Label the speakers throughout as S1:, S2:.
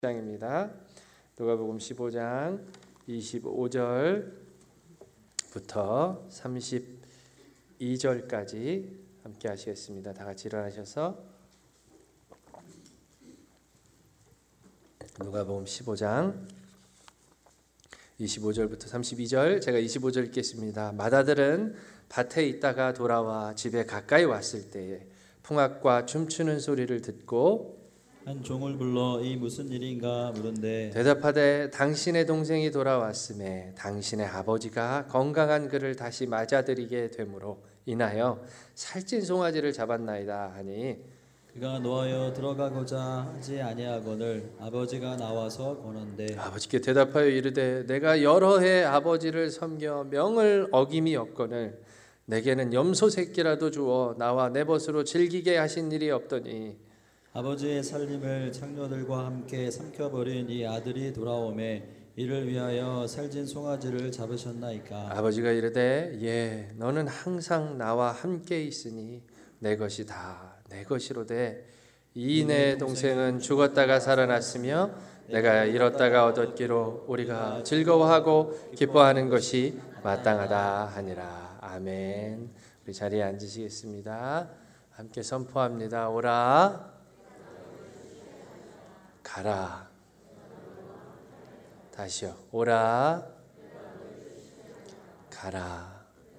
S1: 장입니다. 누가복음 15장 25절부터 32절까지 함께 하시겠습니다. 다 같이 일어나셔서 누가복음 15장 25절부터 32절, 제가 25절 읽겠습니다. 마다들은 밭에 있다가 돌아와 집에 가까이 왔을 때에 풍악과 춤추는 소리를 듣고
S2: 한 종을 불러 이 무슨 일인가 물은데
S1: 대답하되 당신의 동생이 돌아왔음에 당신의 아버지가 건강한 그를 다시 맞아들이게 되므로 인하여 살찐 송아지를 잡았나이다 하니
S2: 그가 노하여 들어가고자 하지 아니하거늘 아버지가 나와서 거는데
S1: 아버지께 대답하여 이르되 내가 여러 해 아버지를 섬겨 명을 어김이 없거늘 내게는 염소 새끼라도 주어 나와 내 벗으로 즐기게 하신 일이 없더니
S2: 아버지의 살림을 창녀들과 함께 삼켜버린 이 아들이 돌아오매 이를 위하여 살찐 송아지를 잡으셨나이까.
S1: 아버지가 이르되 예 너는 항상 나와 함께 있으니 내 것이 다 내 것이로되 이 내 동생은 죽었다가 살아났으며 내가 잃었다가 얻었기로 우리가 즐거워하고 기뻐하는 것이 마땅하다 하니라. 아멘. 우리 자리에 앉으시겠습니다. 함께 선포합니다. 오라 가라. 다시요. 오라 가라.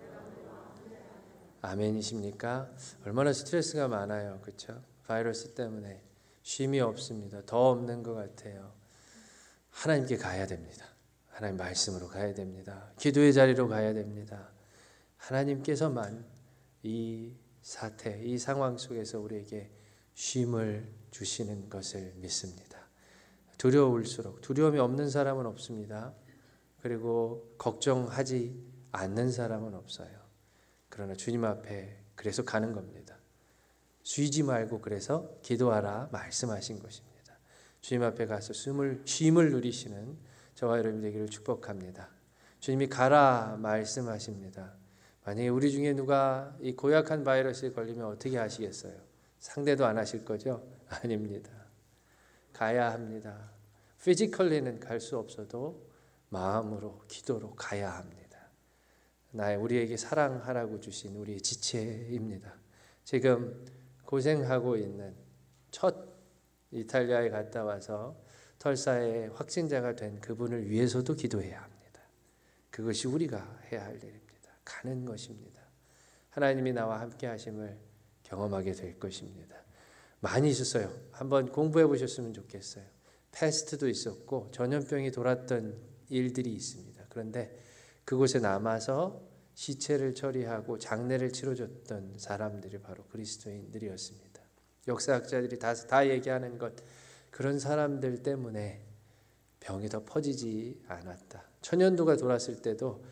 S1: 아멘이십니까? 얼마나 스트레스가 많아요. 그렇죠? 바이러스 때문에 쉼이 없습니다. 더 없는 것 같아요. 하나님께 가야 됩니다. 하나님 말씀으로 가야 됩니다. 기도의 자리로 가야 됩니다. 하나님께서만 이 사태, 이 상황 속에서 우리에게 쉼을 주시는 것을 믿습니다. 두려울수록 두려움이 없는 사람은 없습니다. 그리고 걱정하지 않는 사람은 없어요. 그러나 주님 앞에 그래서 가는 겁니다. 쉬지 말고 그래서 기도하라 말씀하신 것입니다. 주님 앞에 가서 쉼을 누리시는 저와 여러분 되기를 축복합니다. 주님이 가라 말씀하십니다. 만약에 우리 중에 누가 이 고약한 바이러스에 걸리면 어떻게 하시겠어요? 상대도 안 하실 거죠? 아닙니다. 가야 합니다. 피지컬리는 갈 수 없어도 마음으로 기도로 가야 합니다. 우리에게 사랑하라고 주신 우리의 지체입니다. 지금 고생하고 있는 첫 이탈리아에 갔다 와서 털사에 확진자가 된 그분을 위해서도 기도해야 합니다. 그것이 우리가 해야 할 일입니다. 가는 것입니다. 하나님이 나와 함께 하심을 경험하게 될 것입니다. 많이 있었어요. 한번 공부해 보셨으면 좋겠어요. 패스트도 있었고 전염병이 돌았던 일들이 있습니다. 그런데 그곳에 남아서 시체를 처리하고 장례를 치러줬던 사람들이 바로 그리스도인들이었습니다. 역사학자들이 다 얘기하는 것, 그런 사람들 때문에 병이 더 퍼지지 않았다. 천연두가 돌았을 때도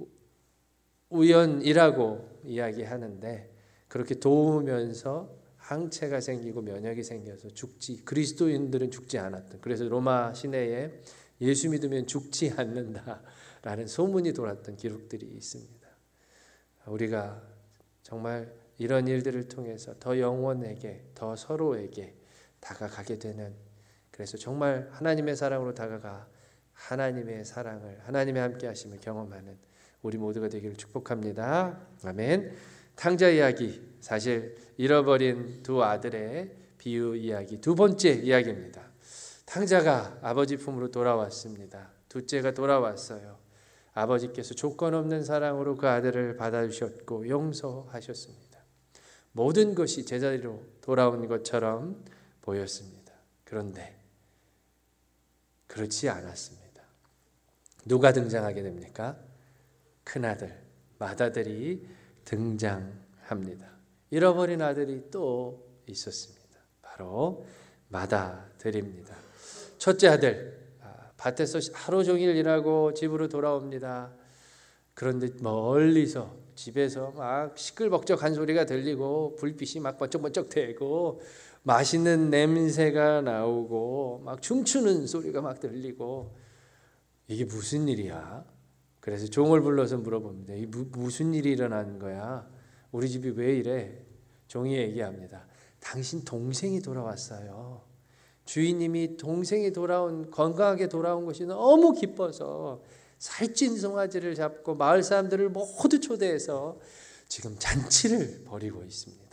S1: 우연이라고 이야기하는데 그렇게 도우면서 항체가 생기고 면역이 생겨서 그리스도인들은 죽지 않았던. 그래서 로마 시내에 예수 믿으면 죽지 않는다라는 소문이 돌았던 기록들이 있습니다. 우리가 정말 이런 일들을 통해서 더 영혼에게, 더 서로에게 다가가게 되는, 그래서 정말 하나님의 사랑으로 다가가 하나님의 사랑을, 하나님의 함께 하심을 경험하는 우리 모두가 되기를 축복합니다. 아멘. 탕자 이야기, 사실 잃어버린 두 아들의 비유 이야기, 두 번째 이야기입니다. 탕자가 아버지 품으로 돌아왔습니다. 둘째가 돌아왔어요. 아버지께서 조건 없는 사랑으로 그 아들을 받아주셨고 용서하셨습니다. 모든 것이 제자리로 돌아온 것처럼 보였습니다. 그런데 그렇지 않았습니다. 누가 등장하게 됩니까? 큰아들, 맏아들이 등장합니다. 잃어버린 아들이 또 있었습니다. 바로 맏아들입니다. 첫째 아들, 밭에서 하루 종일 일하고 집으로 돌아옵니다. 그런데 멀리서 집에서 막 시끌벅적한 소리가 들리고 불빛이 막 번쩍번쩍 되고 맛있는 냄새가 나오고 막 춤추는 소리가 막 들리고 이게 무슨 일이야? 그래서 종을 불러서 물어봅니다. 이 무슨 일이 일어나는 거야? 우리 집이 왜 이래? 종이 얘기합니다. 당신 동생이 돌아왔어요. 주인님이 동생이 건강하게 돌아온 것이 너무 기뻐서 살찐 송아지를 잡고 마을 사람들을 모두 초대해서 지금 잔치를 벌이고 있습니다.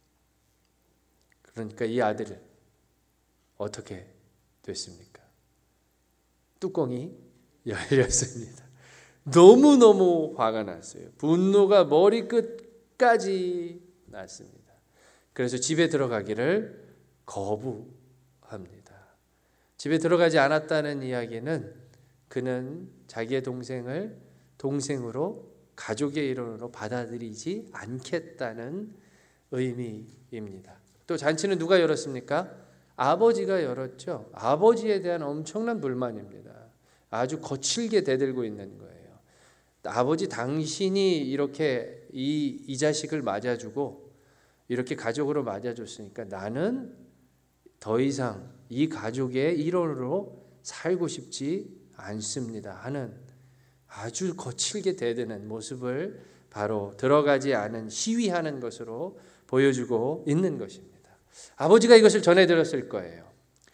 S1: 그러니까 이 아들은 어떻게 됐습니까? 뚜껑이 열렸습니다. 너무너무 화가 났어요. 분노가 머리끝까지 났습니다. 그래서 집에 들어가기를 거부합니다. 집에 들어가지 않았다는 이야기는 그는 자기의 동생을 동생으로 가족의 일원으로 받아들이지 않겠다는 의미입니다. 또 잔치는 누가 열었습니까? 아버지가 열었죠. 아버지에 대한 엄청난 불만입니다. 아주 거칠게 대들고 있는 거예요. 아버지, 당신이 이렇게 이 자식을 맞아주고 이렇게 가족으로 맞아줬으니까 나는 더 이상 이 가족의 일원으로 살고 싶지 않습니다 하는 아주 거칠게 대드는 모습을 바로 들어가지 않은 시위하는 것으로 보여주고 있는 것입니다. 아버지가 이것을 전해 들었을 거예요.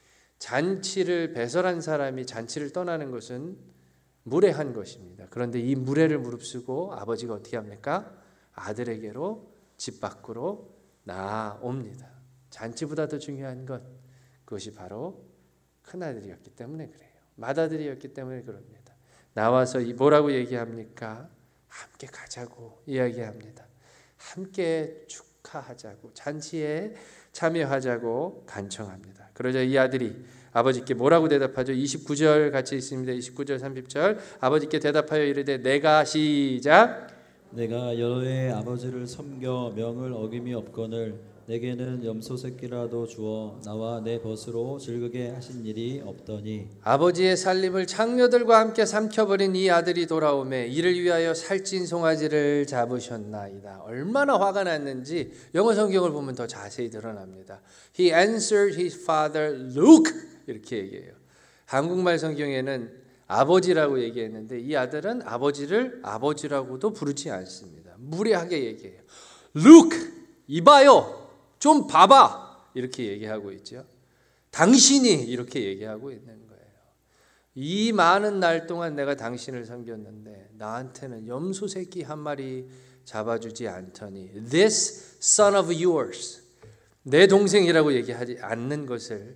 S1: 잔치를 배설한 사람이 잔치를 떠나는 것은 무례한 것입니다. 그런데 이 무례를 무릅쓰고 아버지가 어떻게 합니까? 아들에게로 집 밖으로 나옵니다. 잔치보다 더 중요한 것, 그것이 바로 큰아들이었기 때문에 그래요. 맏아들이었기 때문에 그럽니다. 나와서 뭐라고 얘기합니까? 함께 가자고 이야기합니다. 함께 축하하자고, 잔치에 참여하자고 간청합니다. 그러자 이 아들이 아버지께 뭐라고 대답하죠? 29절 같이 있습니다. 29절 30절 아버지께 대답하여 이르되 내가 시작
S2: 내가 여러의 아버지를 섬겨 명을 어김이 없거늘 내게는 염소 새끼라도 주어 나와 내 벗으로 즐거게 하신 일이 없더니.
S1: 아버지의 살림을 장녀들과 함께 삼켜버린 이 아들이 돌아오매 이를 위하여 살찐 송아지를 잡으셨나이다. 얼마나 화가 났는지 영어 성경을 보면 더 자세히 드러납니다. He answered his father, Look! 이렇게 얘기해요. 한국말 성경에는 아버지라고 얘기했는데 이 아들은 아버지를 아버지라고도 부르지 않습니다. 무례하게 얘기해요. Look! 이봐요! 좀 봐봐! 이렇게 얘기하고 있죠. 당신이 이렇게 얘기하고 있는 거예요. 이 많은 날 동안 내가 당신을 섬겼는데 나한테는 염소 새끼 한 마리 잡아주지 않더니 This son of yours, 내 동생이라고 얘기하지 않는 것을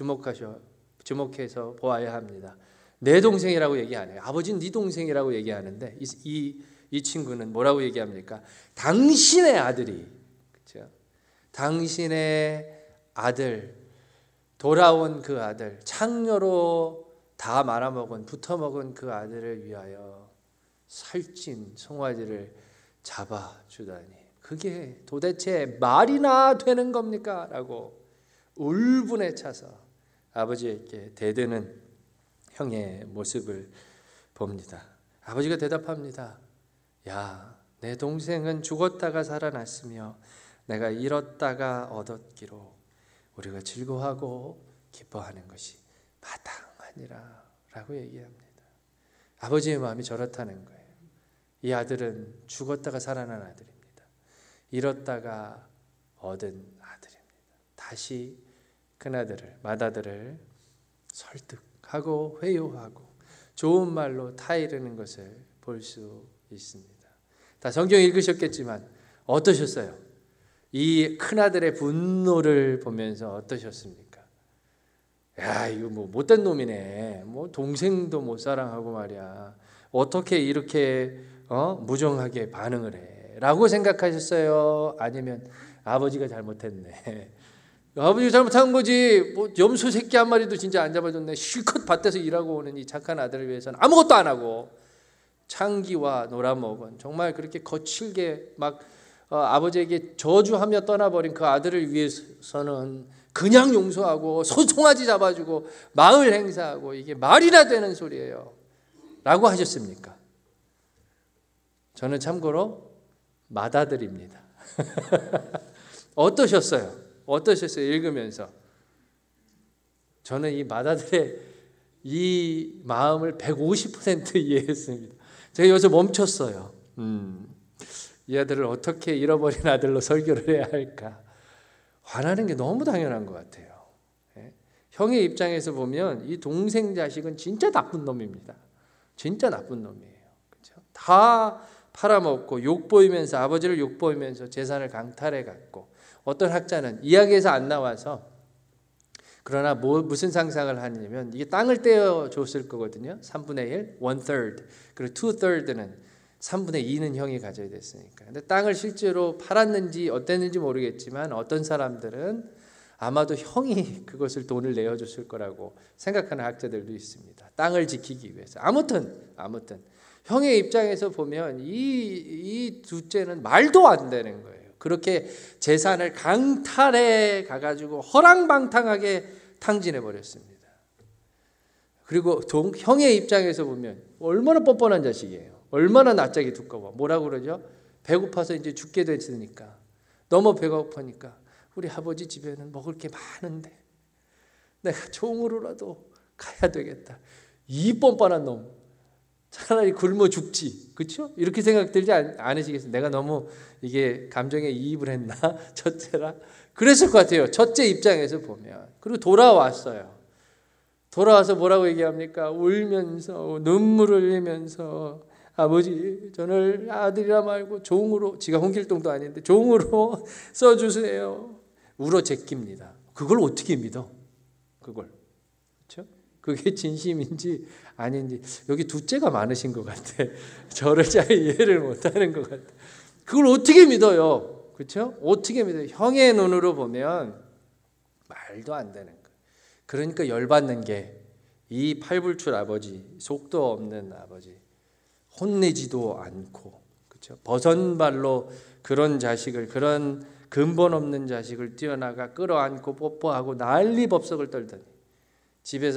S1: 주목해서 보아야 합니다. 내 동생이라고 얘기 안 해요. 아버지는 네 동생이라고 얘기하는데 이 친구는 뭐라고 얘기합니까? 당신의 아들이, 그렇죠? 당신의 아들, 돌아온 그 아들, 창녀로 다 말아먹은, 붙어먹은 그 아들을 위하여 살찐 송아지를 잡아주다니 그게 도대체 말이나 되는 겁니까? 라고 울분에 차서 아버지에게 대드는 형의 모습을 봅니다. 아버지가 대답합니다. 야, 내 동생은 죽었다가 살아났으며 내가 잃었다가 얻었기로 우리가 즐거워하고 기뻐하는 것이 마땅하니라 라고 얘기합니다. 아버지의 마음이 저렇다는 거예요. 이 아들은 죽었다가 살아난 아들입니다. 잃었다가 얻은 아들입니다. 다시 큰아들을, 맏아들을 설득하고 회유하고 좋은 말로 타이르는 것을 볼 수 있습니다. 다 성경 읽으셨겠지만 어떠셨어요? 이 큰아들의 분노를 보면서 어떠셨습니까? 야, 이거 뭐 못된 놈이네. 뭐 동생도 못 사랑하고 말이야. 어떻게 이렇게 무정하게 반응을 해? 라고 생각하셨어요? 아니면 아버지가 잘못했네. 아버지가 잘못한 거지. 뭐 염소 새끼 한 마리도 진짜 안 잡아줬네. 실컷 밭에서 일하고 오는 이 착한 아들을 위해서는 아무것도 안 하고 창기와 놀아먹은 정말 그렇게 거칠게 막 아버지에게 저주하며 떠나버린 그 아들을 위해서는 그냥 용서하고 송아지 잡아주고 마을 행사하고 이게 말이나 되는 소리예요. 라고 하셨습니까? 저는 참고로 맏아들입니다. 어떠셨어요? 읽으면서? 저는 이 맏아들의 이 마음을 150% 이해했습니다. 제가 여기서 멈췄어요. 이 아들을 어떻게 잃어버린 아들로 설교를 해야 할까? 화나는 게 너무 당연한 것 같아요. 형의 입장에서 보면 이 동생 자식은 진짜 나쁜 놈입니다. 진짜 나쁜 놈이에요. 그렇죠? 다 팔아먹고 욕보이면서 아버지를 욕보이면서 재산을 강탈해 갔고 어떤 학자는 이야기에서 안 나와서 그러나 무슨 상상을 하냐면 이게 땅을 떼어줬을 거거든요. 3분의 1, 1/3 그리고 2/3는 3분의 2는 형이 가져야 됐으니까. 근데 땅을 실제로 팔았는지 어땠는지 모르겠지만 어떤 사람들은 아마도 형이 그것을 돈을 내어줬을 거라고 생각하는 학자들도 있습니다. 땅을 지키기 위해서. 아무튼 형의 입장에서 보면 이 둘째는 말도 안 되는 거예요. 그렇게 재산을 강탈해 가가지고 허랑방탕하게 탕진해 버렸습니다. 그리고 형의 입장에서 보면 얼마나 뻔뻔한 자식이에요. 얼마나 낯짝이 두꺼워. 뭐라고 그러죠? 배고파서 이제 죽게 됐으니까 너무 배가 고프니까 우리 아버지 집에는 먹을 게 많은데 내가 종으로라도 가야 되겠다. 이 뻔뻔한 놈. 차라리 굶어 죽지. 그렇죠? 이렇게 생각 들지 않으시겠어요? 내가 너무 이게 감정에 이입을 했나? 첫째라. 그랬을 것 같아요. 첫째 입장에서 보면. 그리고 돌아왔어요. 돌아와서 뭐라고 얘기합니까? 울면서 눈물을 흘리면서 아버지 저를 아들이라 말고 종으로, 지가 홍길동도 아닌데 종으로 써주세요. 울어 제낍니다. 그걸 어떻게 믿어? 그걸. 그렇죠? 그게 진심인지 아닌지. 여기 둘째가 많으신 것 같아. 저를 잘 이해를 못하는 것 같아. 그걸 어떻게 믿어요? 그렇죠? 어떻게 믿어요? 형의 눈으로 보면 말도 안 되는 거예요. 그러니까 열받는 게 이 팔불출 아버지, 속도 없는 아버지, 혼내지도 않고, 그렇죠? 버선발로 그런 자식을, 그런 근본 없는 자식을 뛰어나가 끌어안고 뽀뽀하고 난리 법석을 떨더니 집에서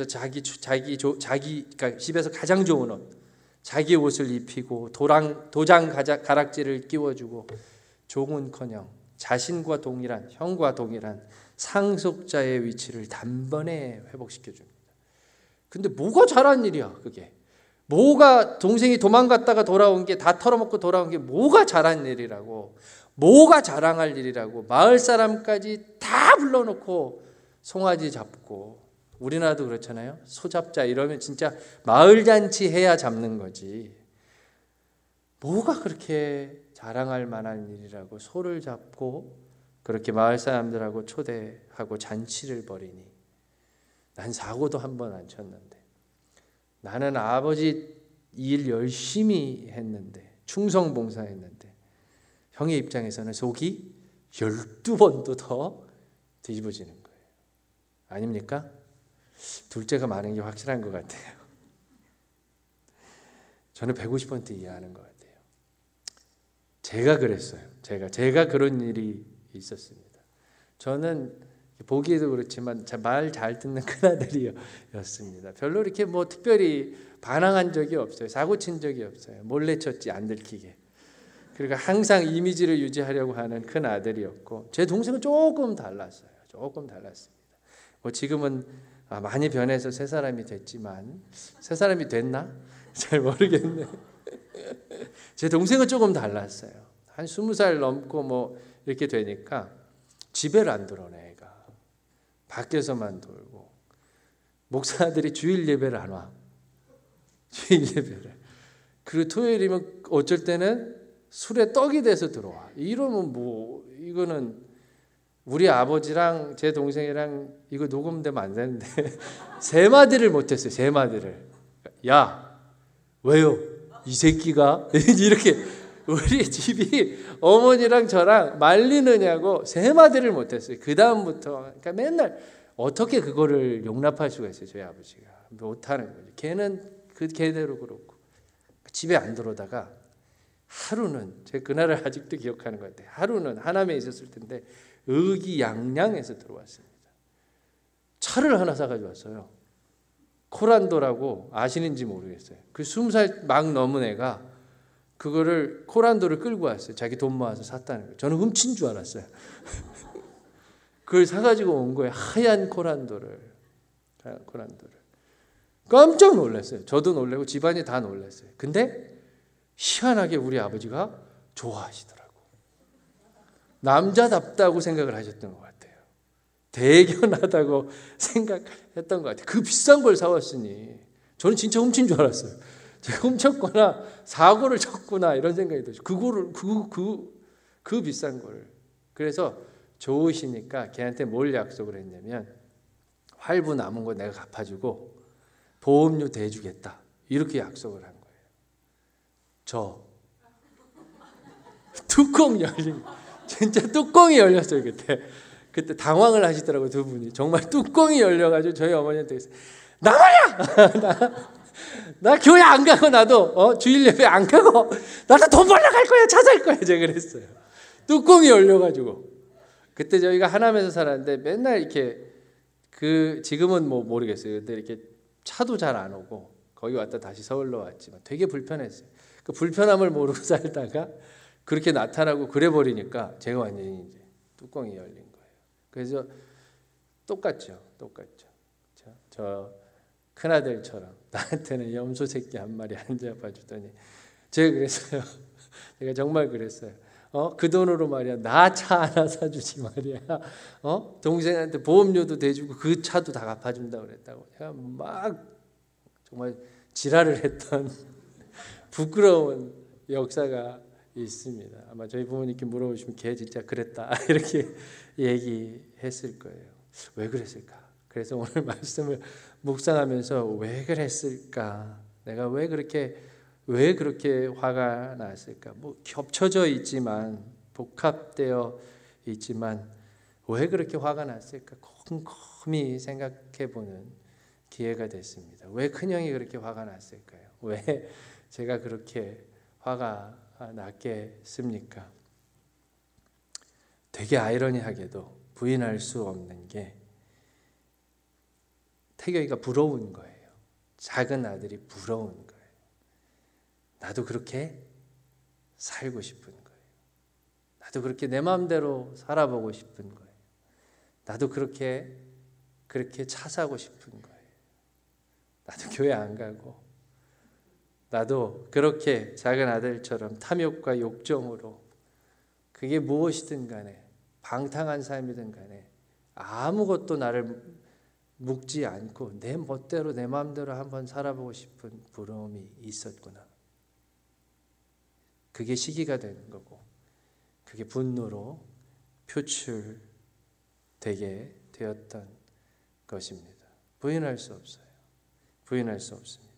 S1: 그러니까 집에서 가장 좋은 옷, 자기 옷을 입히고 도장 가락지를 끼워주고 종은커녕 자신과 동일한, 형과 동일한 상속자의 위치를 단번에 회복시켜 줍니다. 근데 뭐가 잘한 일이야, 그게? 뭐가 동생이 도망갔다가 돌아온 게, 다 털어먹고 돌아온 게 뭐가 잘한 일이라고, 뭐가 자랑할 일이라고 마을 사람까지 다 불러놓고 송아지 잡고, 우리나라도 그렇잖아요. 소 잡자 이러면 진짜 마을 잔치 해야 잡는 거지. 뭐가 그렇게 자랑할 만한 일이라고 소를 잡고 그렇게 마을 사람들하고 초대하고 잔치를 벌이니. 난 사고도 한 번 안 쳤는데, 나는 아버지 일 열심히 했는데, 충성 봉사했는데, 형의 입장에서는 속이 12번도 더 뒤집어지는 거예요. 아닙니까? 둘째가 많은 게 확실한 것 같아요. 저는 150% 이해하는 것 같아요. 제가 그랬어요. 제가 그런 일이 있었습니다. 저는 보기에도 그렇지만 말 잘 듣는 큰아들이었습니다. 별로 이렇게 뭐 특별히 반항한 적이 없어요. 사고 친 적이 없어요. 몰래 쳤지 안 들키게. 그러니까 항상 이미지를 유지하려고 하는 큰아들이었고, 제 동생은 조금 달랐어요. 조금 달랐습니다. 뭐 지금은 많이 변해서 새 사람이 됐지만, 새 사람이 됐나? 잘 모르겠네. 제 동생은 조금 달랐어요. 한 20살 넘고 뭐 이렇게 되니까 집에를 안 들어오네. 애가 밖에서만 돌고, 목사들이 주일 예배를 안 와. 주일 예배를. 그리고 토요일이면 어쩔 때는 술에 떡이 돼서 들어와. 이러면 뭐, 이거는 우리 아버지랑 제 동생이랑 이거 녹음되면 안 되는데 세 마디를 못했어요. 세 마디를. 야, 왜요? 이 새끼가 이렇게 우리 집이 어머니랑 저랑 말리느냐고 세 마디를 못했어요. 그 다음부터. 그러니까 맨날 어떻게 그거를 용납할 수가 있어요. 저희 아버지가 못하는 거죠. 걔는 그 걔대로 그렇고. 집에 안 들어오다가 하루는, 제가 그날을 아직도 기억하는 것 같아요. 하루는 하남에 있었을 텐데 의기양양해서 들어왔습니다. 차를 하나 사가지고 왔어요. 코란도라고 아시는지 모르겠어요. 그 20살 막 넘은 애가 그거를, 코란도를 끌고 왔어요. 자기 돈 모아서 샀다는 거예요. 저는 훔친 줄 알았어요. 그걸 사가지고 온 거예요. 하얀 코란도를. 깜짝 놀랐어요. 저도 놀라고 집안이 다 놀랐어요. 근데 희한하게 우리 아버지가 좋아하시더라고. 남자답다고 생각을 하셨던 것 같아요. 대견하다고 생각했던 것 같아요. 그 비싼 걸 사왔으니 저는 진짜 훔친 줄 알았어요. 제가 훔쳤거나 사고를 쳤구나 이런 생각이 들었어요. 그거를 그 비싼 거를. 그래서 좋으시니까 걔한테 뭘 약속을 했냐면 할부 남은 거 내가 갚아주고 보험료 대주겠다 이렇게 약속을 한 거예요. 저 뚜껑 열린 진짜 뚜껑이 열렸어요. 그때 당황을 하시더라고요. 두 분이 정말 뚜껑이 열려가지고 저희 어머니한테 나 말이야 나 교회 안 가고 나도 주일 예배 안 가고 나도 돈 벌러 갈 거야 차 살 거야 제가 그랬어요. 뚜껑이 열려가지고 그때 저희가 하남에서 살았는데 맨날 이렇게 지금은 뭐 모르겠어요. 근데 이렇게 차도 잘 안 오고 거기 왔다 다시 서울로 왔지만 되게 불편했어요. 그 불편함을 모르고 살다가 그렇게 나타나고 그래 버리니까 제가 완전히 이제 뚜껑이 열린 거예요. 그래서 똑같죠. 저 큰아들처럼 나한테는 염소 새끼 한 마리 안 잡아주더니 제가 그랬어요. 제가 정말 그랬어요. 그 돈으로 말이야 나 차 하나 사주지 말이야. 동생한테 보험료도 대주고 그 차도 다 갚아준다 그랬다고. 제가 막 정말 지랄을 했던 부끄러운 역사가 있습니다. 아마 저희 부모님께 물어보시면 걔 진짜 그랬다 이렇게 얘기했을 거예요. 왜 그랬을까? 그래서 오늘 말씀을 묵상하면서 왜 그랬을까? 내가 왜 그렇게 화가 났을까? 뭐 겹쳐져 있지만 복합되어 있지만 왜 그렇게 화가 났을까? 곰곰이 생각해보는 기회가 됐습니다. 왜 큰형이 그렇게 화가 났을까요? 왜 제가 그렇게 화가 났겠습니까? 되게 아이러니하게도 부인할 수 없는 게 태경이가 부러운 거예요. 작은 아들이 부러운 거예요. 나도 그렇게 살고 싶은 거예요. 나도 그렇게 내 마음대로 살아보고 싶은 거예요. 나도 그렇게 차 사고 싶은 거예요. 나도 교회 안 가고 나도 그렇게 작은 아들처럼 탐욕과 욕정으로 그게 무엇이든 간에 방탕한 삶이든 간에 아무것도 나를 묶지 않고 내 멋대로 내 마음대로 한번 살아보고 싶은 부러움이 있었구나. 그게 시기가 되는 거고 그게 분노로 표출되게 되었던 것입니다. 부인할 수 없어요. 부인할 수 없습니다.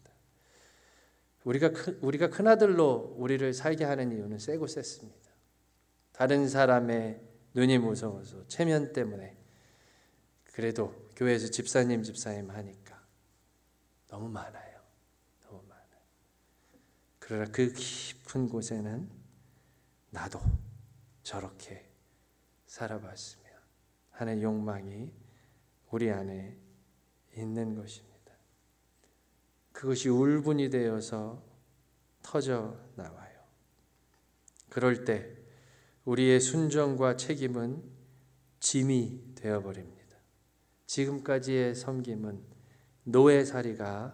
S1: 우리가 큰아들로 우리를 살게 하는 이유는 세고 셌습니다. 다른 사람의 눈이 무서워서 체면 때문에 그래도 교회에서 집사님 하니까 너무 많아요. 너무 많아요. 그러나 그 깊은 곳에는 나도 저렇게 살아봤으면 하는 욕망이 우리 안에 있는 것입니다. 그것이 울분이 되어서 터져 나와요. 그럴 때 우리의 순종과 책임은 짐이 되어버립니다. 지금까지의 섬김은 노예살이가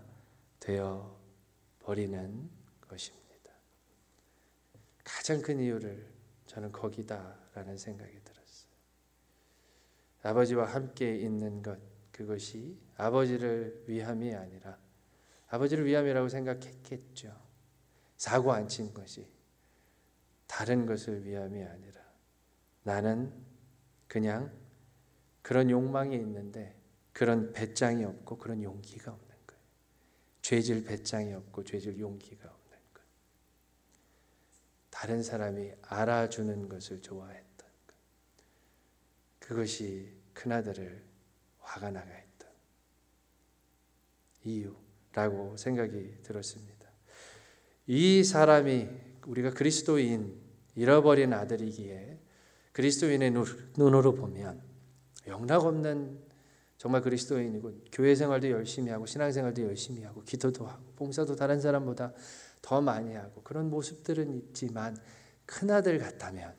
S1: 되어버리는 것입니다. 가장 큰 이유를 저는 거기다라는 생각이 들었어요. 아버지와 함께 있는 것, 그것이 아버지를 위함이 아니라 아버지를 위함이라고 생각했겠죠. 사고 안 친 것이 다른 것을 위함이 아니라 나는 그냥 그런 욕망이 있는데 그런 배짱이 없고 그런 용기가 없는 거예요. 죄질 배짱이 없고 죄질 용기가 없는 거예요. 다른 사람이 알아주는 것을 좋아했던 것. 그것이 큰아들을 화가 나게 했던 이유라고 생각이 들었습니다. 이 사람이 우리가 그리스도인 잃어버린 아들이기에 그리스도인의 눈으로 보면 영락없는 정말 그리스도인이고 교회 생활도 열심히 하고 신앙생활도 열심히 하고 기도도 하고 봉사도 다른 사람보다 더 많이 하고 그런 모습들은 있지만 큰아들 같다면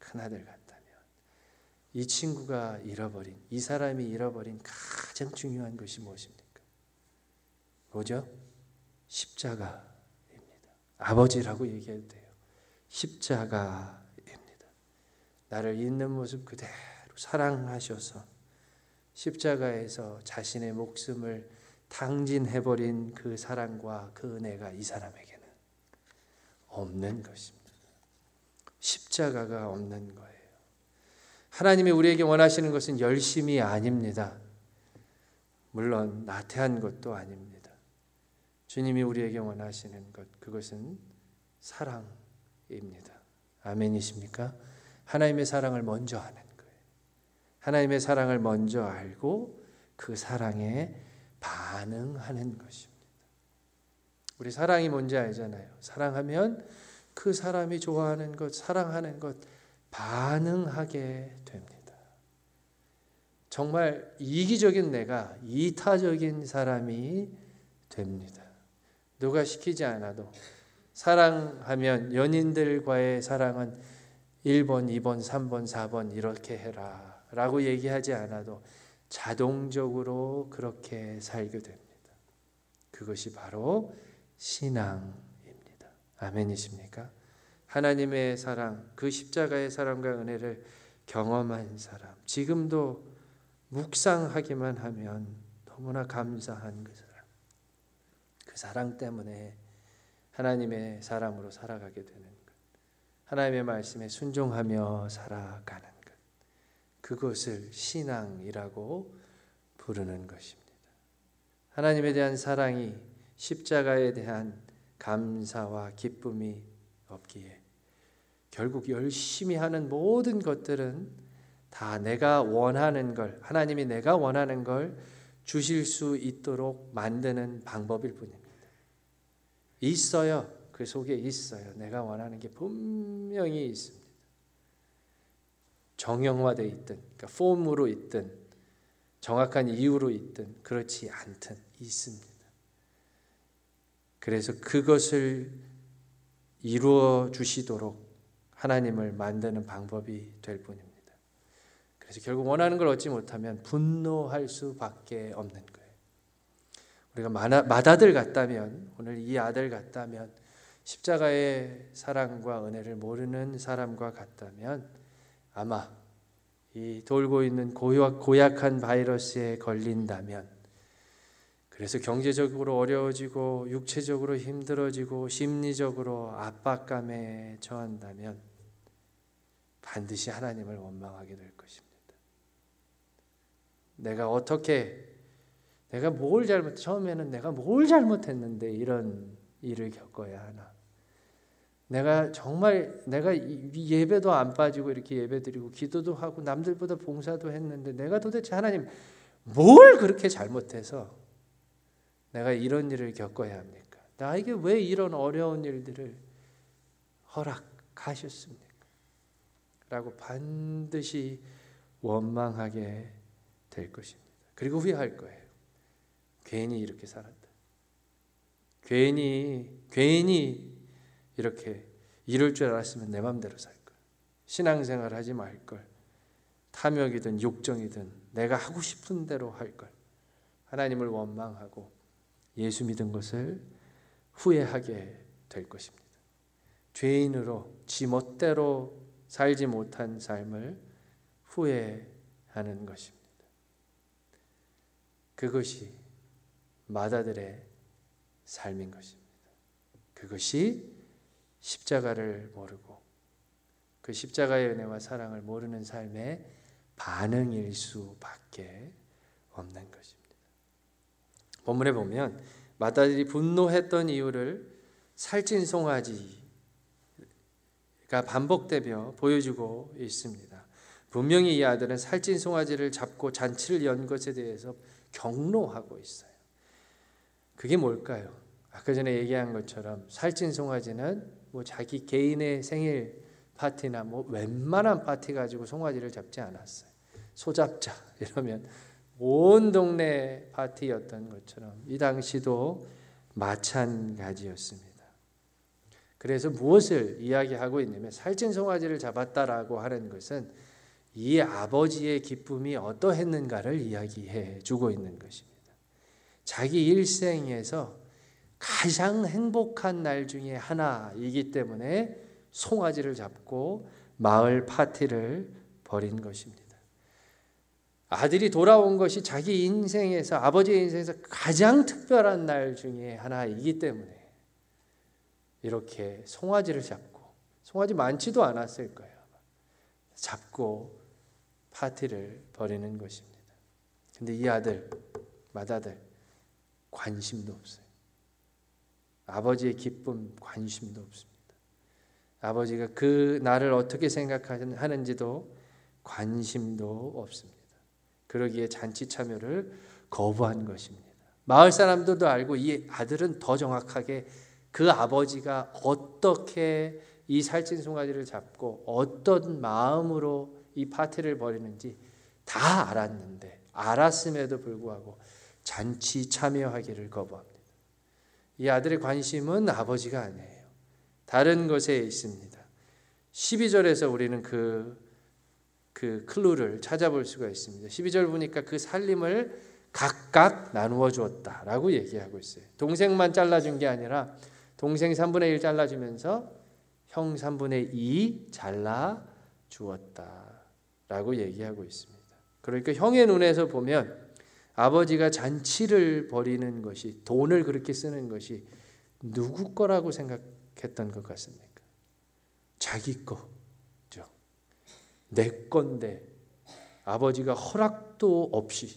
S1: 이 친구가 잃어버린 이 사람이 잃어버린 가장 중요한 것이 무엇입니까? 뭐죠? 십자가입니다. 아버지라고 얘기해도 돼요. 십자가입니다. 나를 있는 모습 그대로 사랑하셔서 십자가에서 자신의 목숨을 탕진해버린 그 사랑과 그 은혜가 이 사람에게는 없는 것입니다. 십자가가 없는 거예요. 하나님이 우리에게 원하시는 것은 열심이 아닙니다. 물론 나태한 것도 아닙니다. 주님이 우리에게 원하시는 것, 그것은 사랑입니다. 아멘이십니까? 하나님의 사랑을 먼저 하는 거예요. 하나님의 사랑을 먼저 알고 그 사랑에 반응하는 것입니다. 우리 사랑이 뭔지 알잖아요. 사랑하면 그 사람이 좋아하는 것, 사랑하는 것 반응하게 됩니다. 정말 이기적인 내가 이타적인 사람이 됩니다. 누가 시키지 않아도 사랑하면 연인들과의 사랑은 1번, 2번, 3번, 4번 이렇게 해라 라고 얘기하지 않아도 자동적으로 그렇게 살게 됩니다. 그것이 바로 신앙입니다. 아멘이십니까? 하나님의 사랑, 그 십자가의 사랑과 은혜를 경험한 사람, 지금도 묵상하기만 하면 너무나 감사한 그 사람, 그 사랑 때문에 하나님의 사람으로 살아가게 되는 것, 하나님의 말씀에 순종하며 살아가는 것, 그것을 신앙이라고 부르는 것입니다. 하나님에 대한 사랑이 십자가에 대한 감사와 기쁨이 없기에 결국 열심히 하는 모든 것들은 다 내가 원하는 걸, 하나님이 내가 원하는 걸 주실 수 있도록 만드는 방법일 뿐입니다. 있어요. 그 속에 있어요. 내가 원하는 게 분명히 있습니다. 정형화되어 있든, 그러니까 폼으로 있든, 정확한 이유로 있든, 그렇지 않든 있습니다. 그래서 그것을 이루어 주시도록 하나님을 만드는 방법이 될 뿐입니다. 그래서 결국 원하는 걸 얻지 못하면 분노할 수밖에 없는 거예요. 우리가 맏아들 같다면, 오늘 이 아들 같다면, 십자가의 사랑과 은혜를 모르는 사람과 같다면 아마 이 돌고 있는 고약한 바이러스에 걸린다면, 그래서 경제적으로 어려워지고 육체적으로 힘들어지고 심리적으로 압박감에 처한다면 반드시 하나님을 원망하게 될 것입니다. 처음에는 내가 뭘 잘못했는데 이런 일을 겪어야 하나. 내가 예배도 안 빠지고 이렇게 예배드리고 기도도 하고 남들보다 봉사도 했는데 내가 도대체 하나님 뭘 그렇게 잘못해서 내가 이런 일을 겪어야 합니까? 나에게 왜 이런 어려운 일들을 허락하셨습니까? 라고 반드시 원망하게 될 것입니다. 그리고 후회할 거예요. 괜히 이렇게 살았다. 괜히 이렇게 이럴 줄 알았으면 내 맘대로 살 걸. 신앙생활 하지 말 걸. 탐욕이든 욕정이든 내가 하고 싶은 대로 할 걸. 하나님을 원망하고 예수 믿은 것을 후회하게 될 것입니다. 죄인으로 지 멋대로 살지 못한 삶을 후회하는 것입니다. 그것이 맏아들의 삶인 것입니다. 그것이 십자가를 모르고 그 십자가의 은혜와 사랑을 모르는 삶의 반응일 수밖에 없는 것입니다. 본문에 보면 맏아들이 분노했던 이유를 살찐 송아지가 반복되며 보여주고 있습니다. 분명히 이 아들은 살찐 송아지를 잡고 잔치를 연 것에 대해서 경로하고 있어요. 그게 뭘까요? 아까 전에 얘기한 것처럼 살찐 송아지는 자기 개인의 생일 파티나 웬만한 파티 가지고 송아지를 잡지 않았어요. 소잡자 이러면 온 동네 파티였던 것처럼 이 당시도 마찬가지였습니다. 그래서 무엇을 이야기하고 있냐면 살찐 송아지를 잡았다라고 하는 것은 이 아버지의 기쁨이 어떠했는가를 이야기해 주고 있는 것입니다. 자기 일생에서 가장 행복한 날 중에 하나이기 때문에 송아지를 잡고 마을 파티를 벌인 것입니다. 아들이 돌아온 것이 자기 인생에서, 아버지의 인생에서 가장 특별한 날 중에 하나이기 때문에 이렇게 송아지를 잡고, 송아지 많지도 않았을 거예요. 잡고 파티를 벌이는 것입니다. 근데 이 아들, 맏아들 관심도 없어요. 아버지의 기쁨 관심도 없습니다. 아버지가 그 날을 어떻게 생각하는지도 관심도 없습니다. 그러기에 잔치 참여를 거부한 것입니다. 마을 사람들도 알고 이 아들은 더 정확하게 그 아버지가 어떻게 이 살찐 송아지를 잡고 어떤 마음으로 이 파티를 벌이는지 다 알았는데, 알았음에도 불구하고 잔치 참여하기를 거부합니다. 이 아들의 관심은 아버지가 아니에요. 다른 것에 있습니다. 12절에서 우리는 그 클루를 찾아볼 수가 있습니다. 12절 보니까 그 살림을 각각 나누어 주었다라고 얘기하고 있어요. 동생만 잘라준 게 아니라 동생 3분의 1 잘라주면서 형 3분의 2 잘라주었다라고 얘기하고 있습니다. 그러니까 형의 눈에서 보면 아버지가 잔치를 벌이는 것이, 돈을 그렇게 쓰는 것이 누구 거라고 생각했던 것 같습니까? 자기 거죠. 내 건데 아버지가 허락도 없이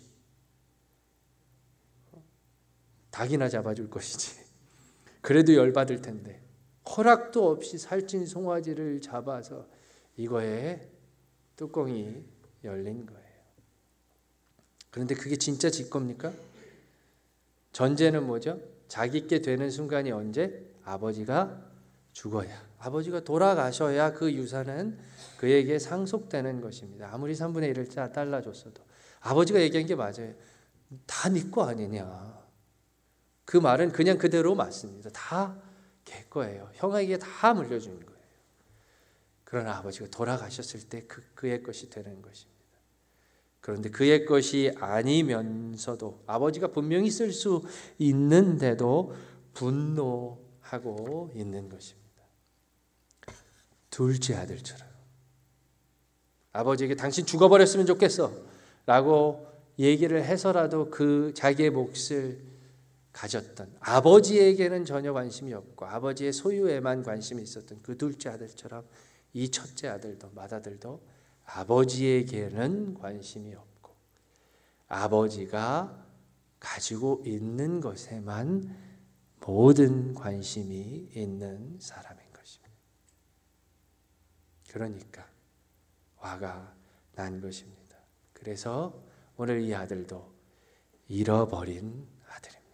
S1: 닭이나 잡아줄 것이지, 그래도 열받을 텐데 허락도 없이 살찐 송아지를 잡아서 이거에 뚜껑이 열린 거예요. 그런데 그게 진짜 지 겁니까? 전제는 뭐죠? 자기께 되는 순간이 언제? 아버지가 죽어야, 아버지가 돌아가셔야 그 유산은 그에게 상속되는 것입니다. 아무리 3분의 1을 잘라줬어도. 아버지가 얘기한 게 맞아요. 다 네 거 아니냐. 그 말은 그냥 그대로 맞습니다. 다 걔 거예요. 형에게 다 물려준 거예요. 그러나 아버지가 돌아가셨을 때 그의 것이 되는 것입니다. 그런데 그의 것이 아니면서도, 아버지가 분명히 쓸 수 있는데도 분노하고 있는 것입니다. 둘째 아들처럼 아버지에게 당신 죽어버렸으면 좋겠어 라고 얘기를 해서라도 그 자기의 몫을 가졌던, 아버지에게는 전혀 관심이 없고 아버지의 소유에만 관심이 있었던 그 둘째 아들처럼 이 첫째 아들도, 맏아들도 아버지에게는 관심이 없고 아버지가 가지고 있는 것에만 모든 관심이 있는 사람인 것입니다. 그러니까 화가 난 것입니다. 그래서 오늘 이 아들도 잃어버린 아들입니다.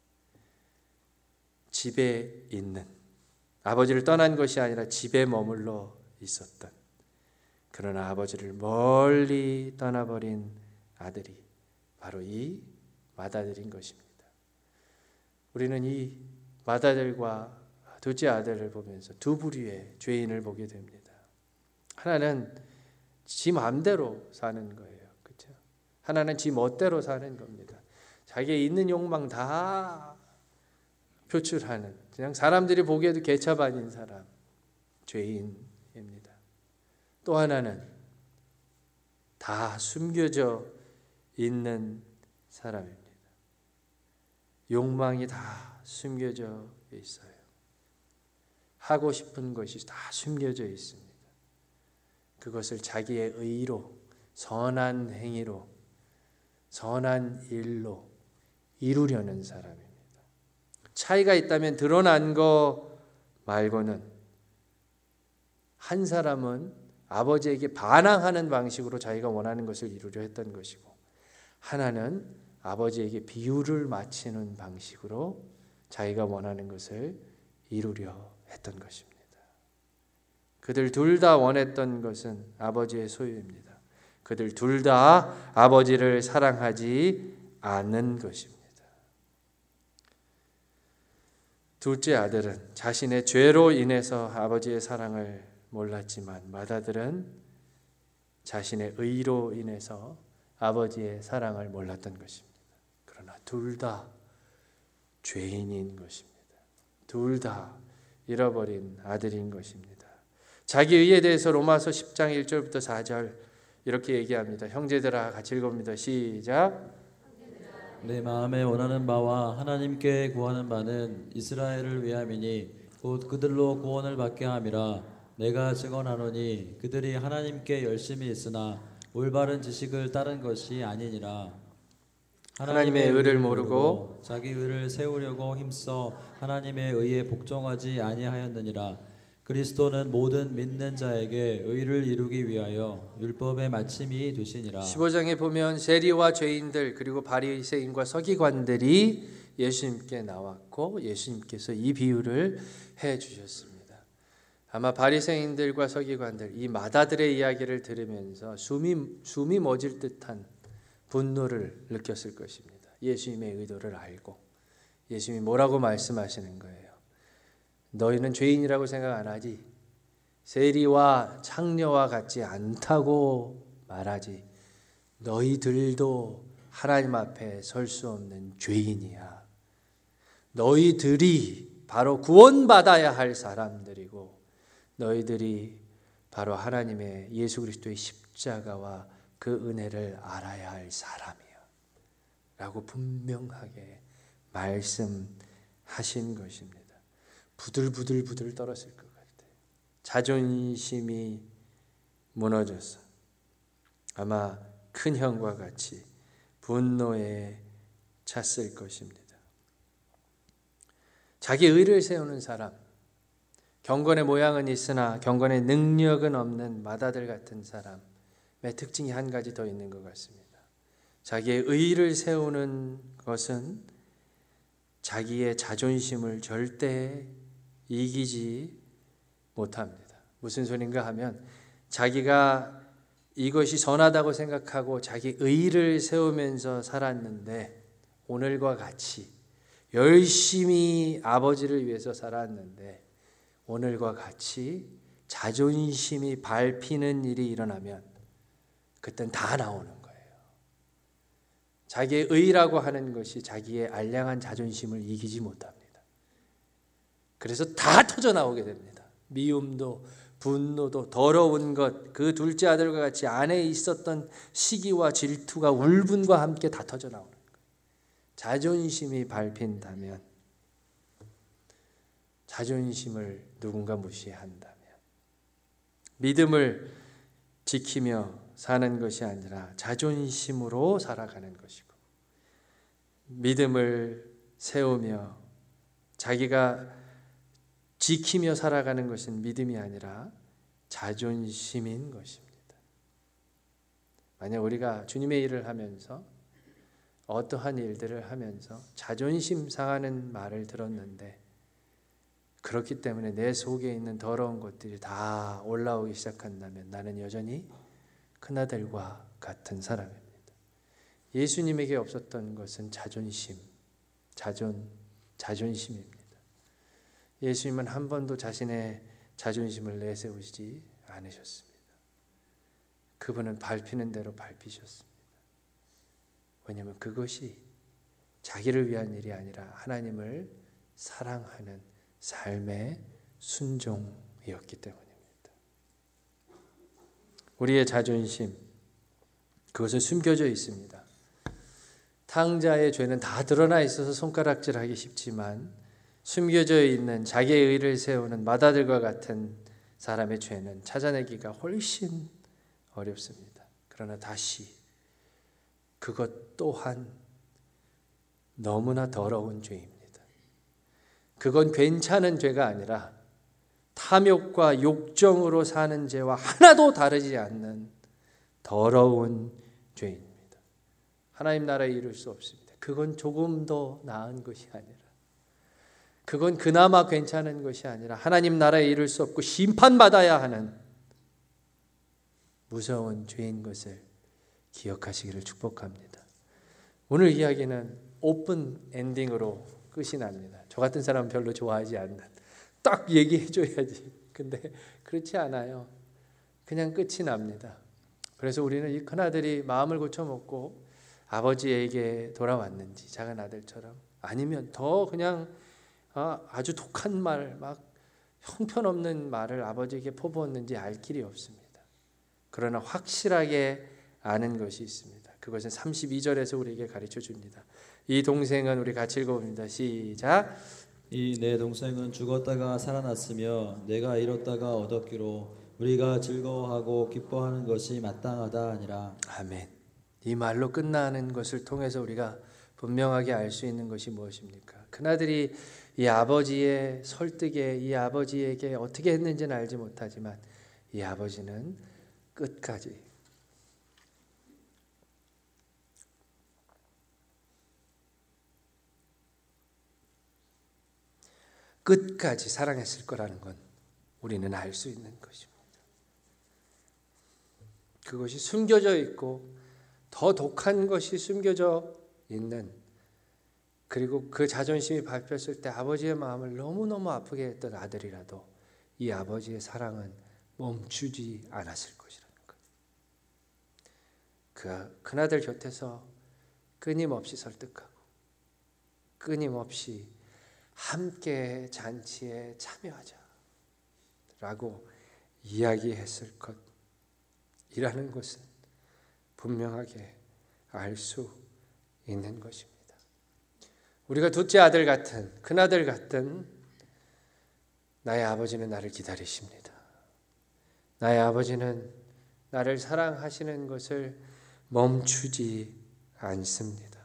S1: 집에 있는, 아버지를 떠난 것이 아니라 집에 머물러 있었던, 그러나 아버지를 멀리 떠나버린 아들이 바로 이 맏아들인 것입니다. 우리는 이 맏아들과 둘째 아들을 보면서 두 부류의 죄인을 보게 됩니다. 하나는 지 마음대로 사는 거예요. 그렇죠? 하나는 지 멋대로 사는 겁니다. 자기의 있는 욕망 다 표출하는, 그냥 사람들이 보기에도 개차 아닌 사람, 죄인입니다. 또 하나는 다 숨겨져 있는 사람입니다. 욕망이 다 숨겨져 있어요. 하고 싶은 것이 다 숨겨져 있습니다. 그것을 자기의 의로, 선한 행위로, 선한 일로 이루려는 사람입니다. 차이가 있다면 드러난 거 말고는, 한 사람은 아버지에게 반항하는 방식으로 자기가 원하는 것을 이루려 했던 것이고, 하나는 아버지에게 비유를 맞추는 방식으로 자기가 원하는 것을 이루려 했던 것입니다. 그들 둘 다 원했던 것은 아버지의 소유입니다. 그들 둘 다 아버지를 사랑하지 않는 것입니다. 둘째 아들은 자신의 죄로 인해서 아버지의 사랑을 몰랐지만, 맏아들은 자신의 의로 인해서 아버지의 사랑을 몰랐던 것입니다. 그러나 둘 다 죄인인 것입니다. 둘 다 잃어버린 아들인 것입니다. 자기 의에 대해서 로마서 10장 1절부터 4절 이렇게 얘기합니다. 형제들아 같이 읽어봅니다. 시작.
S2: 내 마음에 원하는 바와 하나님께 구하는 바는 이스라엘을 위함이니 곧 그들로 구원을 받게 함이라. 내가 증언하노니 그들이 하나님께 열심히 있으나 올바른 지식을 따른 것이 아니니라.
S1: 하나님의 의를 모르고
S2: 자기 의를 세우려고 힘써 하나님의 의에 복종하지 아니하였느니라. 그리스도는 모든 믿는 자에게 의를 이루기 위하여 율법의 마침이 되시니라.
S1: 15장에 보면 세리와 죄인들 그리고 바리새인과 서기관들이 예수님께 나왔고 예수님께서 이 비유를 해 주셨습니다. 아마 바리새인들과 서기관들 이 마다들의 이야기를 들으면서 숨이 멎을 듯한 분노를 느꼈을 것입니다. 예수님의 의도를 알고 예수님이 뭐라고 말씀하시는 거예요. 너희는 죄인이라고 생각 안 하지? 세리와 창녀와 같지 않다고 말하지? 너희들도 하나님 앞에 설 수 없는 죄인이야. 너희들이 바로 구원받아야 할 사람들이고 너희들이 바로 하나님의 예수 그리스도의 십자가와 그 은혜를 알아야 할 사람이야 라고 분명하게 말씀하신 것입니다. 부들부들 떨었을 것 같아요. 자존심이 무너져서 아마 큰 형과 같이 분노에 찼을 것입니다. 자기 의를 세우는 사람, 경건의 모양은 있으나 경건의 능력은 없는 마다들 같은 사람의 특징이 한 가지 더 있는 것 같습니다. 자기의 의를 세우는 것은 자기의 자존심을 절대 이기지 못합니다. 무슨 소린가 하면 자기가 이것이 선하다고 생각하고 자기 의를 세우면서 살았는데 오늘과 같이 열심히 아버지를 위해서 살았는데 오늘과 같이 자존심이 밟히는 일이 일어나면 그땐 다 나오는 거예요. 자기의 의라고 하는 것이 자기의 알량한 자존심을 이기지 못합니다. 그래서 다 터져 나오게 됩니다. 미움도 분노도 더러운 것, 그 둘째 아들과 같이 안에 있었던 시기와 질투가 울분과 함께 다 터져 나오는 거예요. 자존심이 밟힌다면, 자존심을 누군가 무시한다면, 믿음을 지키며 사는 것이 아니라 자존심으로 살아가는 것이고, 믿음을 세우며 자기가 지키며 살아가는 것은 믿음이 아니라 자존심인 것입니다. 만약 우리가 주님의 일을 하면서 어떠한 일들을 하면서 자존심 상하는 말을 들었는데 그렇기 때문에 내 속에 있는 더러운 것들이 다 올라오기 시작한다면 나는 여전히 큰아들과 같은 사람입니다. 예수님에게 없었던 것은 자존심입니다. 예수님은 한 번도 자신의 자존심을 내세우지 않으셨습니다. 그분은 밟히는 대로 밟히셨습니다. 왜냐하면 그것이 자기를 위한 일이 아니라 하나님을 사랑하는 삶의 순종이었기 때문입니다. 우리의 자존심, 그것은 숨겨져 있습니다. 탕자의 죄는 다 드러나 있어서 손가락질하기 쉽지만 숨겨져 있는 자기의 의를 세우는 마다들과 같은 사람의 죄는 찾아내기가 훨씬 어렵습니다. 그러나 다시 그것 또한 너무나 더러운 죄입니다. 그건 괜찮은 죄가 아니라 탐욕과 욕정으로 사는 죄와 하나도 다르지 않는 더러운 죄입니다. 하나님 나라에 이룰 수 없습니다. 그건 조금 더 나은 것이 아니라 그건 그나마 괜찮은 것이 아니라 하나님 나라에 이룰 수 없고 심판받아야 하는 무서운 죄인 것을 기억하시기를 축복합니다. 오늘 이야기는 오픈 엔딩으로 끝이 납니다. 저 같은 사람은 별로 좋아하지 않는, 딱 얘기해줘야지. 근데 그렇지 않아요. 그냥 끝이 납니다. 그래서 우리는 이 큰아들이 마음을 고쳐먹고 아버지에게 돌아왔는지 작은 아들처럼, 아니면 더 그냥 아주 독한 말, 막 형편없는 말을 아버지에게 퍼부었는지 알 길이 없습니다. 그러나 확실하게 아는 것이 있습니다. 그것은 32절에서 우리에게 가르쳐 줍니다. 이 동생은 우리 같이 읽어봅니다. 시작.
S2: 이 내 동생은 죽었다가 살아났으며 내가 잃었다가 얻었기로 우리가 즐거워하고 기뻐하는 것이 마땅하다 하니라.
S1: 아멘. 이 말로 끝나는 것을 통해서 우리가 분명하게 알 수 있는 것이 무엇입니까? 큰아들이 이 아버지의 설득에 이 아버지에게 어떻게 했는지는 알지 못하지만 이 아버지는 끝까지 사랑했을 거라는 건 우리는 알 수 있는 것입니다. 그것이 숨겨져 있고 더 독한 것이 숨겨져 있는, 그리고 그 자존심이 밟혔을 때 아버지의 마음을 너무너무 아프게 했던 아들이라도 이 아버지의 사랑은 멈추지 않았을 것이라는 것. 그 큰아들 곁에서 끊임없이 설득하고 끊임없이 함께 잔치에 참여하자 라고 이야기했을 것이라는 것은 분명하게 알 수 있는 것입니다. 우리가 둘째 아들 같은, 큰아들 같은 나의 아버지는 나를 기다리십니다. 나의 아버지는 나를 사랑하시는 것을 멈추지 않습니다.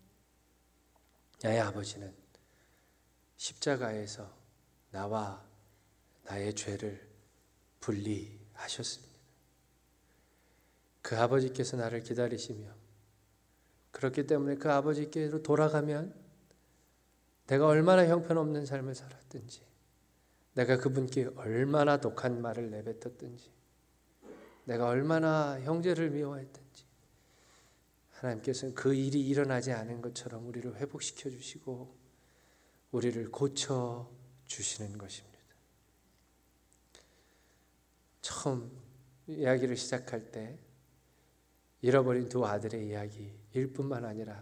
S1: 나의 아버지는 십자가에서 나와 나의 죄를 분리하셨습니다. 그 아버지께서 나를 기다리시며, 그렇기 때문에 그 아버지께로 돌아가면 내가 얼마나 형편없는 삶을 살았든지, 내가 그분께 얼마나 독한 말을 내뱉었든지, 내가 얼마나 형제를 미워했든지, 하나님께서는 그 일이 일어나지 않은 것처럼 우리를 회복시켜 주시고 우리를 고쳐 주시는 것입니다. 처음 이야기를 시작할 때 잃어버린 두 아들의 이야기일 뿐만 아니라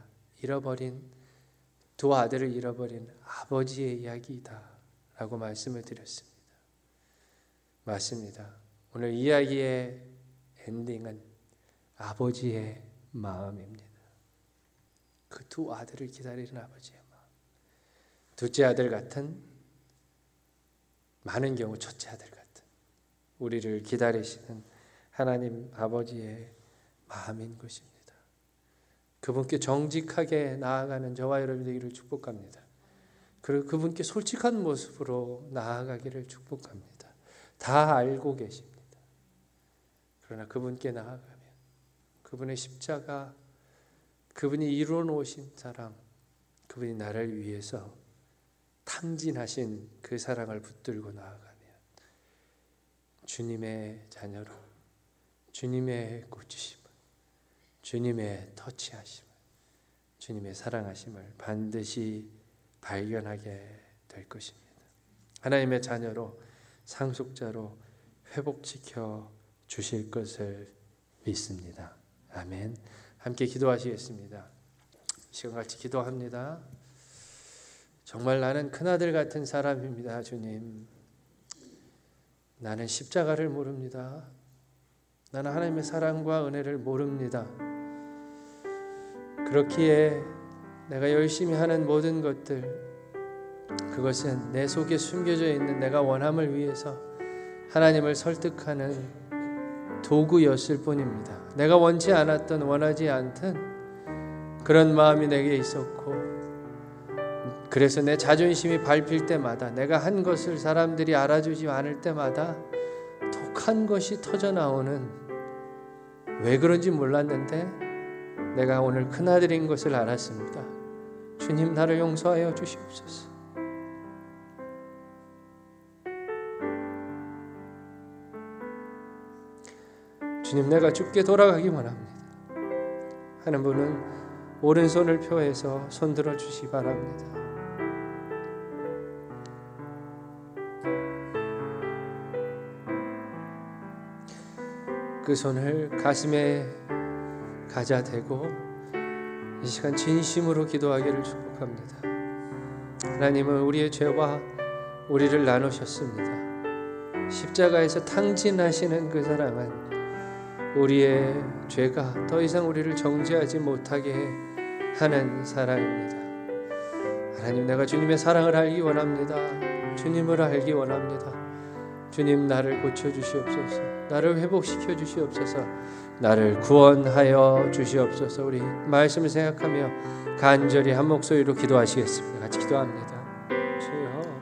S1: 두 아들을 잃어버린 아버지의 이야기이다 라고 말씀을 드렸습니다. 맞습니다. 오늘 이야기의 엔딩은 아버지의 마음입니다. 그 두 아들을 기다리는 아버지의 마음. 둘째 아들 같은, 많은 경우 첫째 아들 같은 우리를 기다리시는 하나님 아버지의 마음인 것입니다. 그분께 정직하게 나아가는 저와 여러분 되기를 축복합니다. 그리고 그분께 솔직한 모습으로 나아가기를 축복합니다. 다 알고 계십니다. 그러나 그분께 나아가면 그분의 십자가, 그분이 이루어 놓으신 사랑, 그분이 나를 위해서 탕진하신 그 사랑을 붙들고 나아가면 주님의 자녀로, 주님의 꽂으심을, 주님의 터치하심을, 주님의 사랑하심을 반드시 발견하게 될 것입니다. 하나님의 자녀로, 상속자로 회복시켜 주실 것을 믿습니다. 아멘. 함께 기도하시겠습니다. 시간 같이 기도합니다. 정말 나는 큰아들 같은 사람입니다. 주님, 나는 십자가를 모릅니다. 나는 하나님의 사랑과 은혜를 모릅니다. 그렇기에 내가 열심히 하는 모든 것들, 그것은 내 속에 숨겨져 있는 내가 원함을 위해서 하나님을 설득하는 도구였을 뿐입니다. 내가 원치 않았던, 원하지 않던 그런 마음이 내게 있었고, 그래서 내 자존심이 밟힐 때마다, 내가 한 것을 사람들이 알아주지 않을 때마다 독한 것이 터져나오는, 왜 그런지 몰랐는데 내가 오늘 큰아들인 것을 알았습니다. 주님, 나를 용서하여 주시옵소서. 주님, 내가 주께 돌아가기 원합니다 하는 분은 오른손을 펴해서 손들어 주시기 바랍니다. 그 손을 가슴에 가자 대고 이 시간 진심으로 기도하기를 축복합니다. 하나님은 우리의 죄와 우리를 나누셨습니다. 십자가에서 탕진하시는 그 사랑은 우리의 죄가 더 이상 우리를 정죄하지 못하게 하는 사랑입니다. 하나님, 내가 주님의 사랑을 알기 원합니다. 주님을 알기 원합니다. 주님, 나를 고쳐주시옵소서. 나를 회복시켜 주시옵소서. 나를 구원하여 주시옵소서. 우리 말씀을 생각하며 간절히 한 목소리로 기도하시겠습니다. 같이 기도합니다. 주여,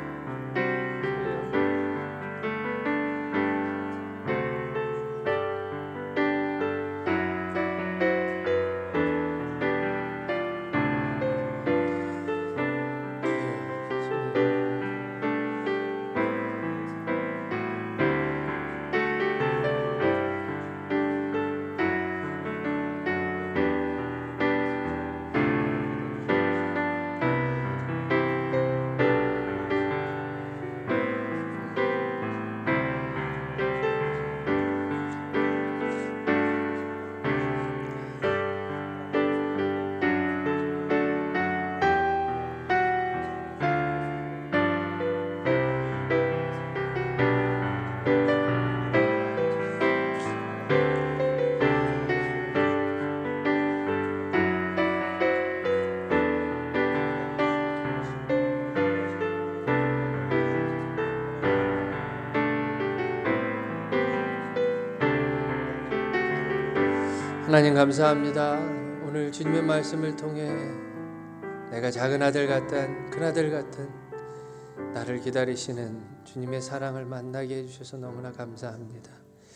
S1: 하나님 감사합니다. 오늘 주님의 말씀을 통해 내가 작은 아들 같던 큰아들 같은 나를 기다리시는 주님의 사랑을 만나게 해주셔서 너무나 감사합니다.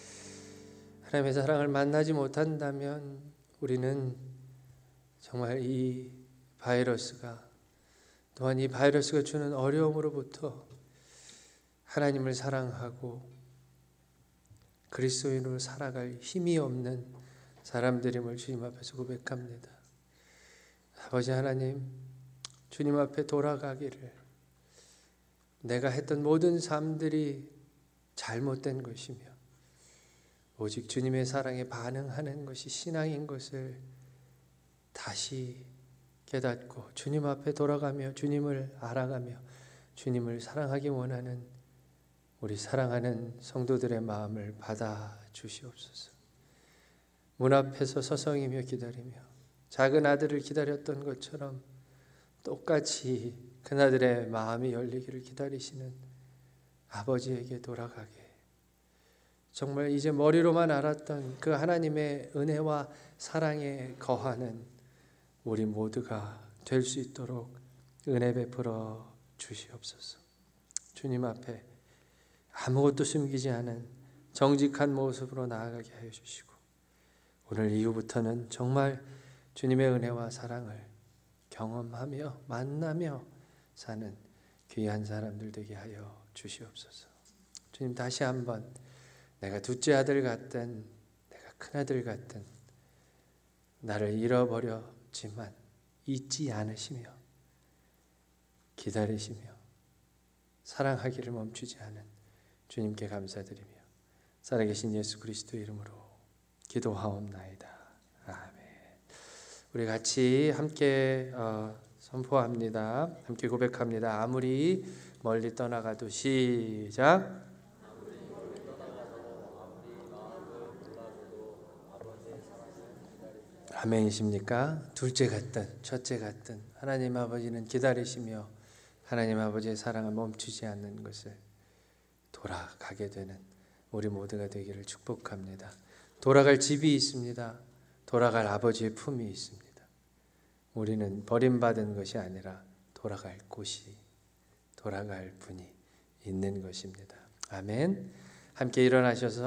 S1: 하나님의 사랑을 만나지 못한다면 우리는 정말 이 바이러스가, 또한 이 바이러스가 주는 어려움으로부터 하나님을 사랑하고 그리스도인으로 살아갈 힘이 없는 사람들임을 주님 앞에서 고백합니다. 아버지 하나님, 주님 앞에 돌아가기를, 내가 했던 모든 삶들이 잘못된 것이며 오직 주님의 사랑에 반응하는 것이 신앙인 것을 다시 깨닫고 주님 앞에 돌아가며 주님을 알아가며 주님을 사랑하기 원하는 우리 사랑하는 성도들의 마음을 받아 주시옵소서. 문 앞에서 서성이며 기다리며 작은 아들을 기다렸던 것처럼 똑같이 그나들의 마음이 열리기를 기다리시는 아버지에게 돌아가게, 정말 이제 머리로만 알았던 그 하나님의 은혜와 사랑에 거하는 우리 모두가 될 수 있도록 은혜 베풀어 주시옵소서. 주님 앞에 아무것도 숨기지 않은 정직한 모습으로 나아가게 하여 주시고, 오늘 이후부터는 정말 주님의 은혜와 사랑을 경험하며 만나며 사는 귀한 사람들 되게 하여 주시옵소서. 주님, 다시 한번 내가 둘째 아들 같든 내가 큰아들 같든 나를 잃어버렸지만 잊지 않으시며 기다리시며 사랑하기를 멈추지 않은 주님께 감사드리며 살아계신 예수 그리스도의 이름으로 기도하옵나이다. 아멘. 우리 같이 함께 선포합니다. 함께 고백합니다. 아무리 멀리 떠나가도 시작. 아멘이십니까? 둘째 같든 첫째 같든 하나님 아버지는 기다리시며 하나님 아버지의 사랑을 멈추지 않는 것을 돌아가게 되는 우리 모두가 되기를 축복합니다. 돌아갈 집이 있습니다. 돌아갈 아버지의 품이 있습니다. 우리는 버림받은 것이 아니라 돌아갈 곳이, 돌아갈 분이 있는 것입니다. 아멘. 함께 일어나셔서